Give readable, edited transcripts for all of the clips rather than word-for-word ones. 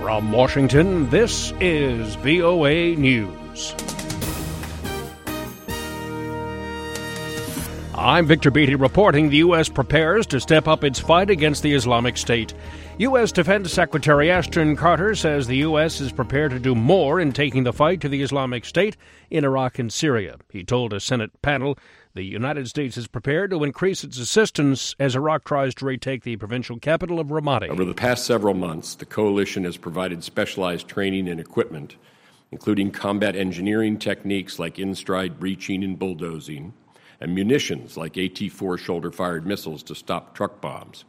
From Washington, this is VOA News. I'm Victor Beatty reporting the U.S. prepares to step up its fight against the Islamic State. U.S. Defense Secretary Ashton Carter says the U.S. is prepared to do more in taking the fight to the Islamic State in Iraq and Syria. He told a Senate panel the United States is prepared to increase its assistance as Iraq tries to retake the provincial capital of Ramadi. Over the past several months, the coalition has provided specialized training and equipment, including combat engineering techniques like in-stride breaching and bulldozing, and munitions like AT-4 shoulder-fired missiles to stop truck bombs,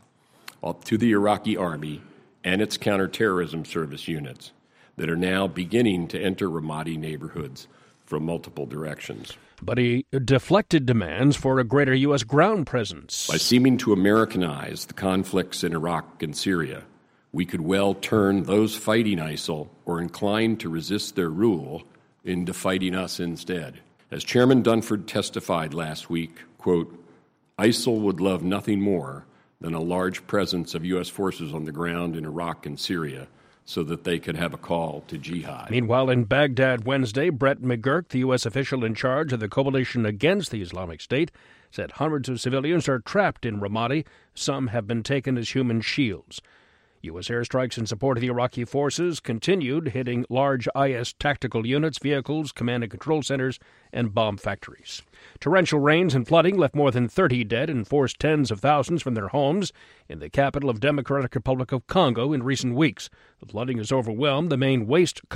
to the Iraqi army and its counterterrorism service units that are now beginning to enter Ramadi neighborhoods from multiple directions. But he deflected demands for a greater U.S. ground presence. By seeming to Americanize the conflicts in Iraq and Syria, we could well turn those fighting ISIL or inclined to resist their rule into fighting us instead. As Chairman Dunford testified last week, quote, ISIL would love nothing more than a large presence of U.S. forces on the ground in Iraq and Syria so that they could have a call to jihad. Meanwhile, in Baghdad Wednesday, Brett McGurk, the U.S. official in charge of the coalition against the Islamic State, said hundreds of civilians are trapped in Ramadi. Some have been taken as human shields. U.S. airstrikes in support of the Iraqi forces continued, hitting large IS tactical units, vehicles, command and control centers, and bomb factories. Torrential rains and flooding left more than 30 dead and forced tens of thousands from their homes in the capital of Democratic Republic of Congo in recent weeks. The flooding has overwhelmed the main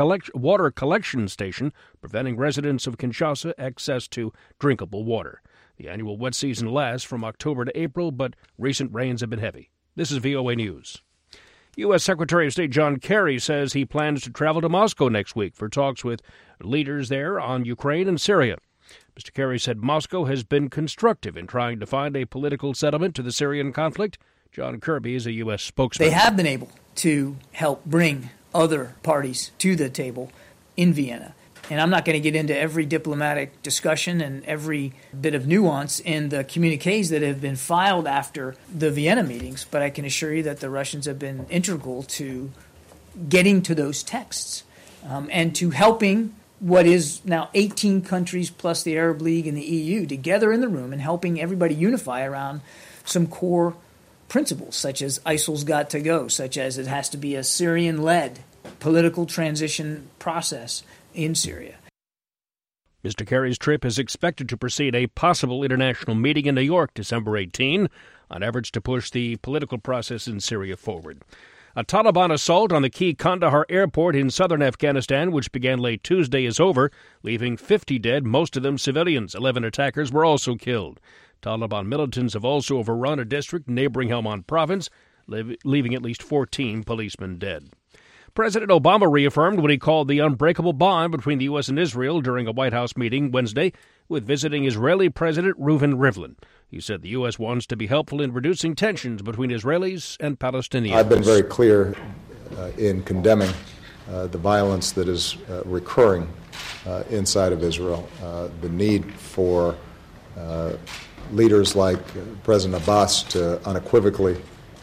water collection station, preventing residents of Kinshasa access to drinkable water. The annual wet season lasts from October to April, but recent rains have been heavy. This is VOA News. U.S. Secretary of State John Kerry says he plans to travel to Moscow next week for talks with leaders there on Ukraine and Syria. Mr. Kerry said Moscow has been constructive in trying to find a political settlement to the Syrian conflict. John Kirby is a U.S. spokesman. They have been able to help bring other parties to the table in Vienna. And I'm not going to get into every diplomatic discussion and every bit of nuance in the communiques that have been filed after the Vienna meetings, but I can assure you that the Russians have been integral to getting to those texts and to helping what is now 18 countries plus the Arab League and the EU together in the room and helping everybody unify around some core principles, such as ISIL's got to go, such as it has to be a Syrian-led political transition process in Syria. Mr. Kerry's trip is expected to precede a possible international meeting in New York December 18 on efforts to push the political process in Syria forward. A Taliban assault on the key Kandahar airport in southern Afghanistan, which began late Tuesday, is over, leaving 50 dead, most of them civilians. 11 attackers were also killed. Taliban militants have also overrun a district neighboring Helmand province, leaving at least 14 policemen dead. President Obama reaffirmed what he called the unbreakable bond between the U.S. and Israel during a White House meeting Wednesday with visiting Israeli President Reuven Rivlin. He said the U.S. wants to be helpful in reducing tensions between Israelis and Palestinians. I've been very clear in condemning the violence that is recurring inside of Israel, the need for leaders like President Abbas to unequivocally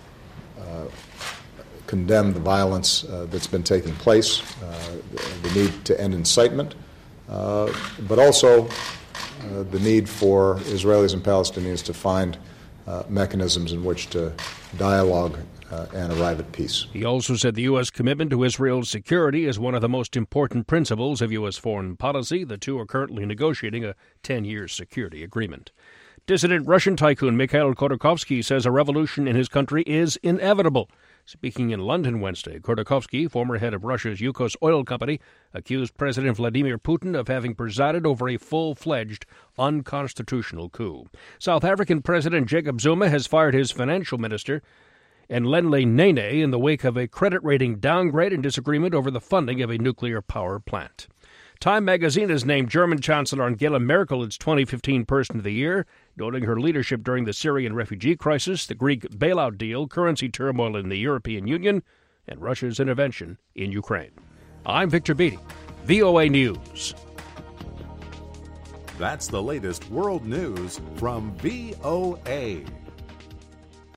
condemn the violence that's been taking place, the need to end incitement, but also the need for Israelis and Palestinians to find mechanisms in which to dialogue and arrive at peace. He also said the U.S. commitment to Israel's security is one of the most important principles of U.S. foreign policy. The two are currently negotiating a 10-year security agreement. Dissident Russian tycoon Mikhail Khodorkovsky says a revolution in his country is inevitable. Speaking in London Wednesday, Khodorkovsky, former head of Russia's Yukos oil company, accused President Vladimir Putin of having presided over a full-fledged unconstitutional coup. South African President Jacob Zuma has fired his financial minister, Nlenhle Nene, in the wake of a credit rating downgrade and disagreement over the funding of a nuclear power plant. Time magazine has named German Chancellor Angela Merkel its 2015 Person of the Year, noting her leadership during the Syrian refugee crisis, the Greek bailout deal, currency turmoil in the European Union, and Russia's intervention in Ukraine. I'm Victor Beatty, VOA News. That's the latest world news from VOA.